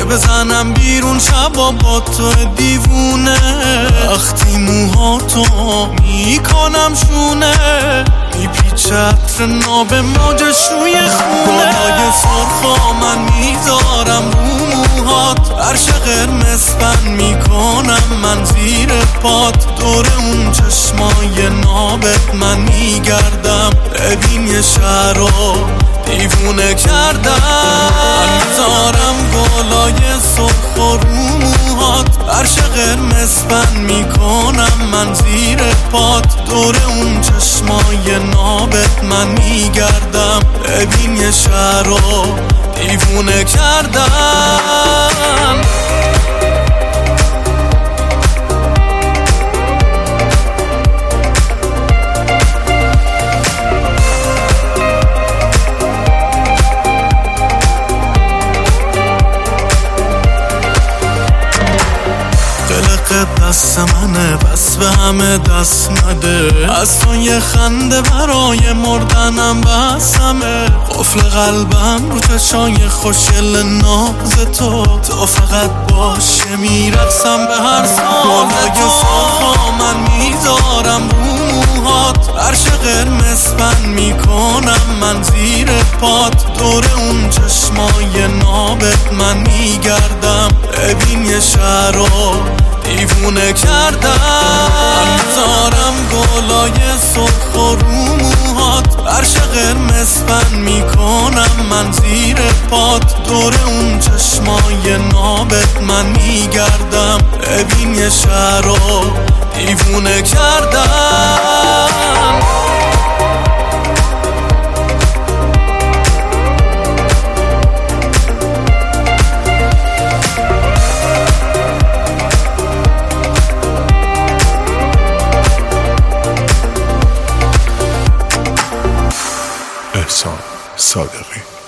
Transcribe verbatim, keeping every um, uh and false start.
بزنم بیرون شبا با تو دیوونه. وقتی موهاتو میکنم شونه، میپیچه عطر ناب موجش روی خونه. گلای سرخا من میذارم رو موهات، عرش قرمز بند میکنم من زیر پات. دور اون چشمای نابت من میگردم، ببین یه شهر رو دیوونه کردم. من میذارم گلای سرخ و رو موهات، عرش قرمز بند میکنم من زیر پات. دور اون چشمای نابت من میگردم، ببین یه شهر رو دیوونه کردم. دست منه بس به همه دست نده، از تو یه خنده برای مردنم بسمه. قفل قلبم رو چشای خوشگل ناز تو، تو فقط باشه میرقصم به هر سال. گلای سرخا من میذارم رو موهات، عرش قرمز بند میکنم من زیر پات. دور اون چشمای نابت من میگردم، ببین یه شهر رو دیوونه کردم. من میذارم گلای سرخ و رو موهات، عرش قرمز بند میکنم من زیر پات. دور اون چشمای نابت من میگردم، ببین یه شهر رو دیوونه کردم. احسان صادقی.